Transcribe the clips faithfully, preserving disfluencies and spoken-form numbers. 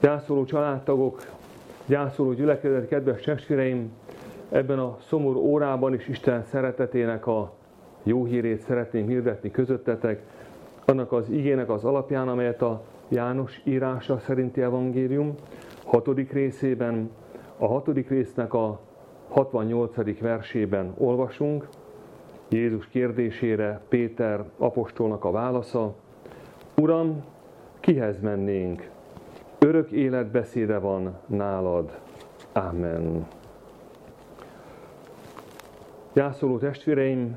Gyászoló családtagok, gyászoló gyülekezet, kedves testvéreim, ebben a szomorú órában is Isten szeretetének a jó hírét szeretném hirdetni közöttetek, annak az igének az alapján, amelyet a János írása szerinti evangélium hatodik részében, a hatodik résznek a hatvannyolcadik versében olvasunk. Jézus kérdésére Péter apostolnak a válasza: Uram, kihez mennénk? Örök élet beszéde van nálad. Amen. Gyászoló testvéreim,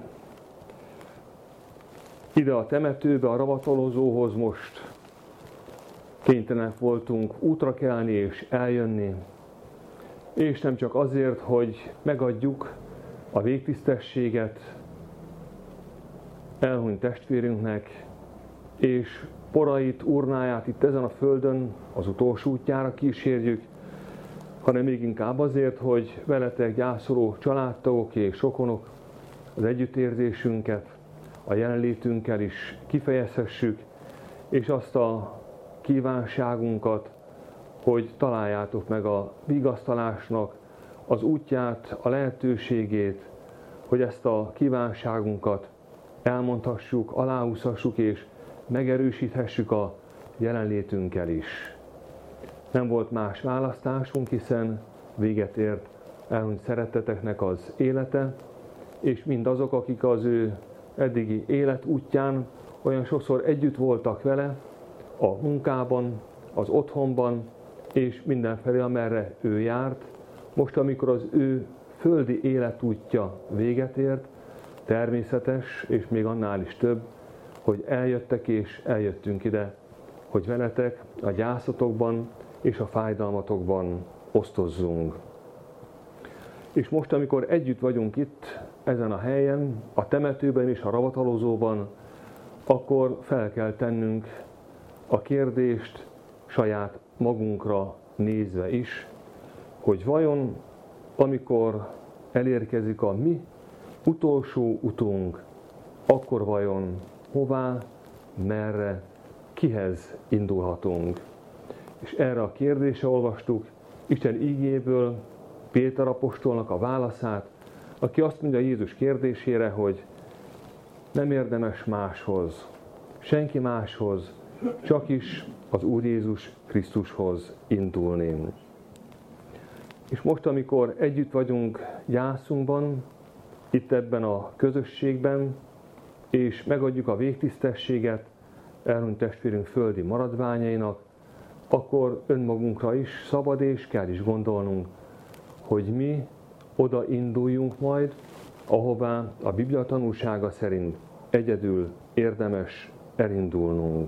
ide a temetőbe, a ravatalozóhoz most kénytelenek voltunk útra kelni és eljönni, és nem csak azért, hogy megadjuk a végtisztességet elhunyt testvérünknek, és porait, urnáját itt ezen a földön az utolsó útjára kísérjük, hanem még inkább azért, hogy veletek gyászoló családtagok és rokonok az együttérzésünket, a jelenlétünkkel is kifejezhessük, és azt a kívánságunkat, hogy találjátok meg a vigasztalásnak az útját, a lehetőségét, hogy ezt a kívánságunkat elmondhassuk, aláhúzhassuk és megerősíthessük a jelenlétünkkel is. Nem volt más választásunk, hiszen véget ért elhunyt szeretteteknek az élete, és mindazok, akik az ő eddigi élet útján olyan sokszor együtt voltak vele, a munkában, az otthonban, és mindenfelé, amerre ő járt, most, amikor az ő földi életútja véget ért, természetes, és még annál is több, hogy eljöttek és eljöttünk ide, hogy veletek a gyászatokban és a fájdalmatokban osztozzunk. És most, amikor együtt vagyunk itt, ezen a helyen, a temetőben és a ravatalozóban, akkor fel kell tennünk a kérdést saját magunkra nézve is, hogy vajon, amikor elérkezik a mi utolsó utunk, akkor vajon hová, merre, kihez indulhatunk. És erre a kérdésre olvastuk Isten ígéből Péter apostolnak a válaszát, aki azt mondja Jézus kérdésére, hogy nem érdemes máshoz, senki máshoz, csak is az Úr Jézus Krisztushoz indulni. És most, amikor együtt vagyunk gyászunkban, itt ebben a közösségben, és megadjuk a végtisztességet elhunyt testvérünk földi maradványainak, akkor önmagunkra is szabad és kell is gondolnunk, hogy mi oda induljunk majd, ahová a Biblia tanúsága szerint egyedül érdemes elindulnunk.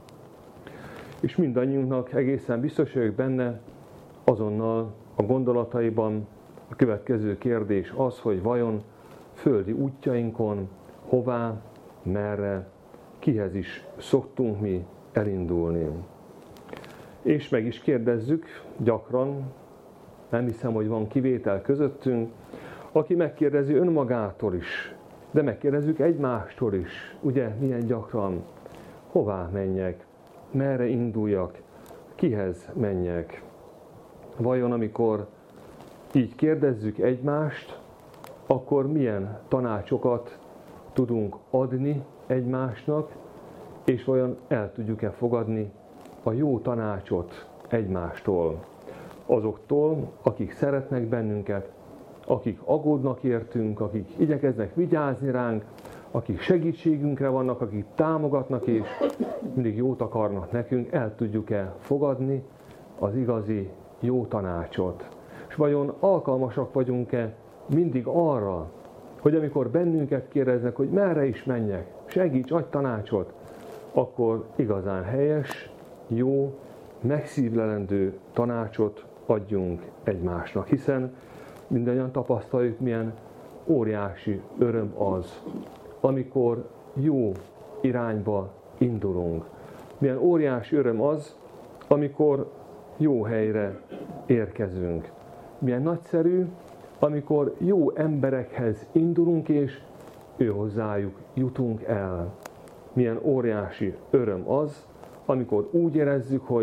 És mindannyiunknak egészen biztos vagyok benne, azonnal a gondolataiban a következő kérdés az, hogy vajon földi útjainkon hová, merre, kihez is szoktunk mi elindulni. És meg is kérdezzük gyakran, nem hiszem, hogy van kivétel közöttünk, aki megkérdezi önmagától is, de megkérdezzük egymástól is, ugye, milyen gyakran, hová menjek, merre induljak, kihez menjek. Vajon amikor így kérdezzük egymást, akkor milyen tanácsokat tudunk adni egymásnak, és vajon el tudjuk-e fogadni a jó tanácsot egymástól, azoktól, akik szeretnek bennünket, akik aggódnak értünk, akik igyekeznek vigyázni ránk, akik segítségünkre vannak, akik támogatnak és mindig jót akarnak nekünk, el tudjuk-e fogadni az igazi jó tanácsot. És vajon alkalmasak vagyunk-e mindig arra, hogy amikor bennünket kérdeznek, hogy merre is menjek, segíts, adj tanácsot, akkor igazán helyes, jó, megszívlelendő tanácsot adjunk egymásnak, hiszen mindannyian tapasztaljuk, milyen óriási öröm az, amikor jó irányba indulunk. Milyen óriási öröm az, amikor jó helyre érkezünk. Milyen nagyszerű, amikor jó emberekhez indulunk, és ő hozzájuk jutunk el. Milyen óriási öröm az, amikor úgy érezzük, hogy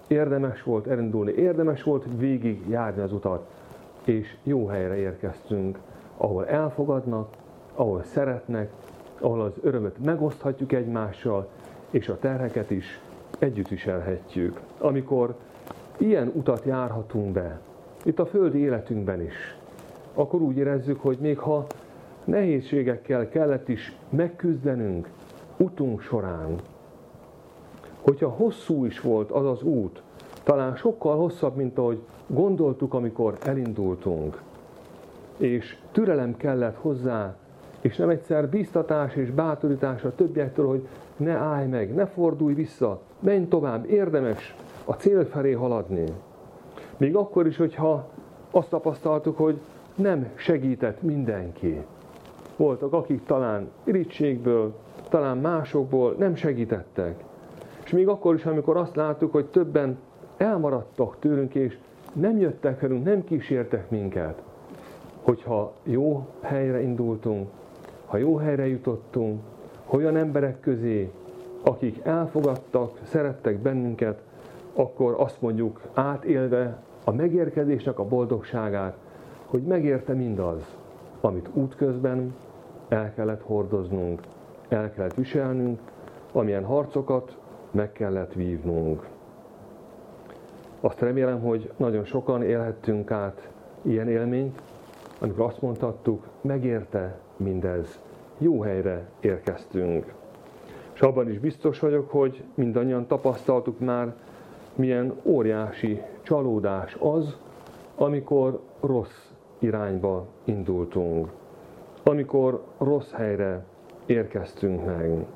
érdemes volt elindulni, érdemes volt végig járni az utat, és jó helyre érkeztünk, ahol elfogadnak, ahol szeretnek, ahol az örömöt megoszthatjuk egymással, és a terheket is együtt viselhetjük. Amikor ilyen utat járhatunk be, itt a földi életünkben is, akkor úgy érezzük, hogy még ha nehézségekkel kellett is megküzdenünk utunk során, hogyha hosszú is volt az az út, talán sokkal hosszabb, mint ahogy gondoltuk, amikor elindultunk, és türelem kellett hozzá, és nem egyszer bíztatás és bátorítás a többiektől, hogy ne állj meg, ne fordulj vissza, menj tovább, érdemes a cél felé haladni. Még akkor is, hogyha azt tapasztaltuk, hogy nem segített mindenki. Voltak, akik talán irítségből, talán másokból nem segítettek. És még akkor is, amikor azt láttuk, hogy többen elmaradtak tőlünk, és nem jöttek velünk, nem kísértek minket. Hogyha jó helyre indultunk, ha jó helyre jutottunk, olyan emberek közé, akik elfogadtak, szerettek bennünket, akkor azt mondjuk átélve a megérkezésnek a boldogságát, hogy megérte mindaz, amit útközben el kellett hordoznunk, el kellett viselnünk, amilyen harcokat meg kellett vívnunk. Azt remélem, hogy nagyon sokan élhettünk át ilyen élményt, amikor azt mondhattuk, megérte mindez, jó helyre érkeztünk. És abban is biztos vagyok, hogy mindannyian tapasztaltuk már, milyen óriási csalódás az, amikor rossz irányba indultunk, amikor rossz helyre érkeztünk meg.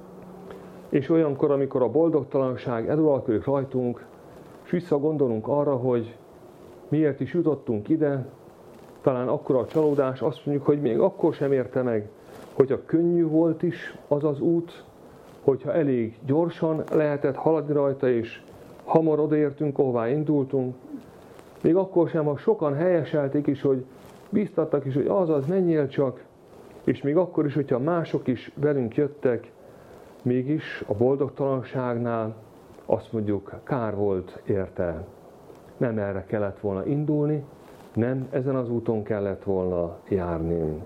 És olyankor, amikor a boldogtalanság eluralkodik rajtunk, és visszagondolunk arra, hogy miért is jutottunk ide, talán akkor a csalódás, azt mondjuk, hogy még akkor sem érte meg, hogyha könnyű volt is az az út, hogyha elég gyorsan lehetett haladni rajta, és hamar odaértünk, ahová indultunk, még akkor sem, ha sokan helyeselték is, hogy bíztattak is, hogy azaz, menjél csak, és még akkor is, hogyha mások is velünk jöttek, mégis a boldogtalanságnál azt mondjuk, kár volt érte. Nem erre kellett volna indulni, nem ezen az úton kellett volna járni.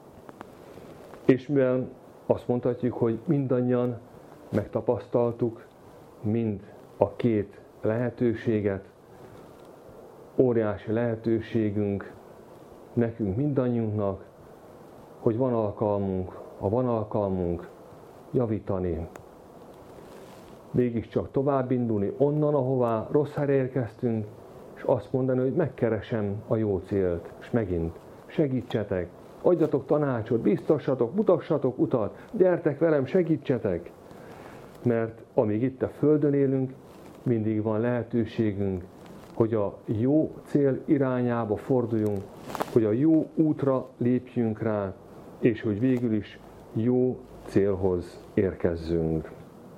És mivel azt mondhatjuk, hogy mindannyian megtapasztaltuk mind a két lehetőséget, óriási lehetőségünk nekünk mindannyiunknak, hogy van alkalmunk, ha van alkalmunk javítani. Mégiscsak tovább indulni onnan, ahová rossz helyre érkeztünk, és azt mondani, hogy megkeresem a jó célt, és megint segítsetek, adjatok tanácsot, biztassatok, mutassatok utat, gyertek velem, segítsetek, mert amíg itt a Földön élünk, mindig van lehetőségünk, hogy a jó cél irányába forduljunk, hogy a jó útra lépjünk rá, és hogy végül is jó célhoz érkezzünk.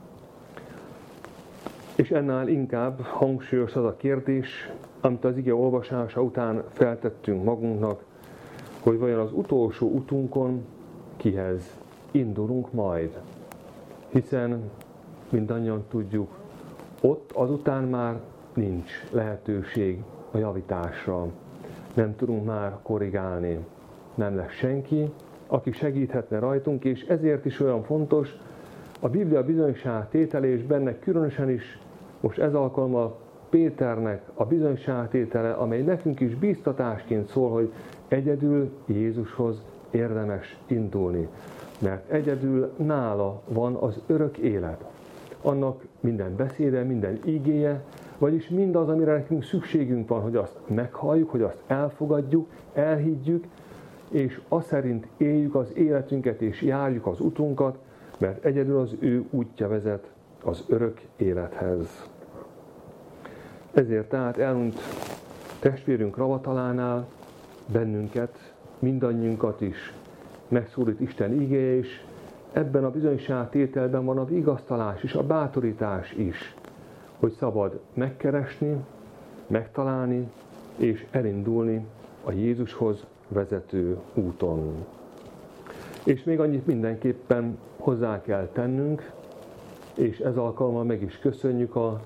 És ennál inkább hangsúlyos az a kérdés, amit az ige olvasása után feltettünk magunknak, hogy vajon az utolsó utunkon kihez indulunk majd. Hiszen mindannyian tudjuk, ott azután már nincs lehetőség a javításra. Nem tudunk már korrigálni. Nem lesz senki, aki segíthetne rajtunk, és ezért is olyan fontos a Biblia bizonyságtétele, és benne különösen is most ez alkalommal Péternek a bizonyságtétele, amely nekünk is bíztatásként szól, hogy egyedül Jézushoz érdemes indulni, mert egyedül nála van az örök élet. Annak minden beszéde, minden ígéje, vagyis mindaz, amire nekünk szükségünk van, hogy azt meghalljuk, hogy azt elfogadjuk, elhiggyük, és azt szerint éljük az életünket és járjuk az utunkat, mert egyedül az ő útja vezet az örök élethez. Ezért tehát elhunyt testvérünk Ravatalánál bennünket, mindannyiunkat is megszólít Isten igéje, és ebben a bizonyságtételben van a vigasztalás is, a bátorítás is, hogy szabad megkeresni, megtalálni és elindulni a Jézushoz vezető úton. És még annyit mindenképpen hozzá kell tennünk, és ez alkalommal meg is köszönjük a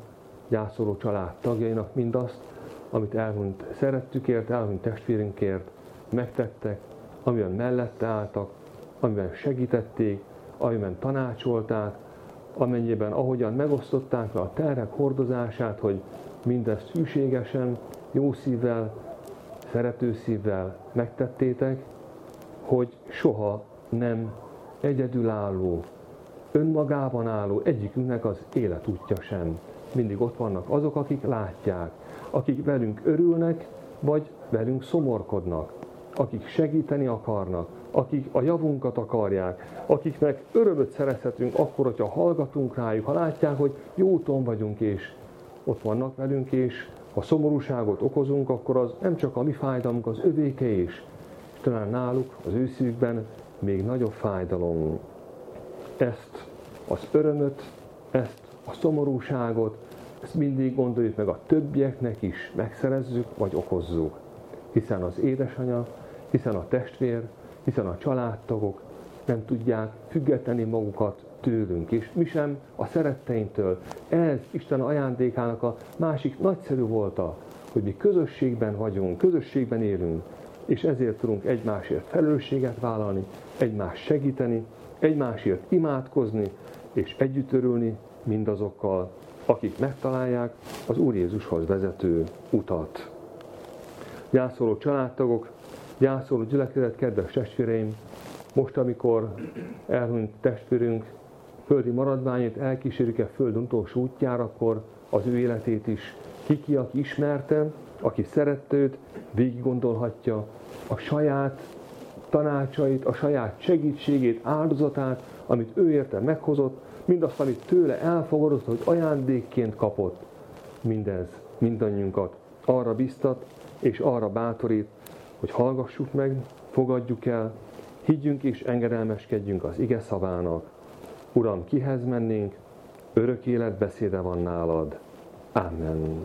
gyászoló család tagjainak mindazt, amit elhunyt szerettükért, elhunyt testvérünkért megtettek, amiben mellette álltak, amiben segítették, amiben tanácsolták, amennyiben ahogyan megosztották a terhek hordozását, hogy mindezt hűségesen, jó szívvel, szerető szívvel megtettétek, hogy soha nem egyedülálló, önmagában álló egyikünknek az életútja sem. Mindig ott vannak azok, akik látják, akik velünk örülnek, vagy velünk szomorkodnak, akik segíteni akarnak, akik a javunkat akarják, akiknek örömöt szerezhetünk akkor, hogyha hallgatunk rájuk, ha látják, hogy jó úton vagyunk, és ott vannak velünk, és ha szomorúságot okozunk, akkor az nem csak a mi fájdalmunk, az övéke is, és talán náluk, az ő szívükben még nagyobb fájdalom. Ezt az örömöt, ezt a szomorúságot, ezt mindig gondoljuk meg a többieknek is, megszerezzük, vagy okozzuk. Hiszen az édesanya, hiszen a testvér, hiszen a családtagok nem tudják függetlenni magukat tőlünk, és mi sem a szeretteinktől. Ez Isten ajándékának a másik nagyszerű volta, hogy mi közösségben vagyunk, közösségben élünk, és ezért tudunk egymásért felelősséget vállalni, egymást segíteni, egymásért imádkozni, és együtt örülni mindazokkal, akik megtalálják az Úr Jézushoz vezető utat. Gyászoló családtagok, gyászoló gyülekezet, kedves testvéreim, most, amikor elhunyt testvérünk földi maradványait elkísérjük-e föld utolsó útjára, akkor az ő életét is ki, aki ismerte, aki szerette őt, végig gondolhatja a saját tanácsait, a saját segítségét, áldozatát, amit ő érte meghozott, mindazt, amit tőle elfogadott, hogy ajándékként kapott. Mindez mindannyiunkat arra biztat, és arra bátorít, hogy hallgassuk meg, fogadjuk el, higgyünk és engedelmeskedjünk az ige szavának. Uram, kihez mennénk? Örök élet beszéde van nálad. Amen.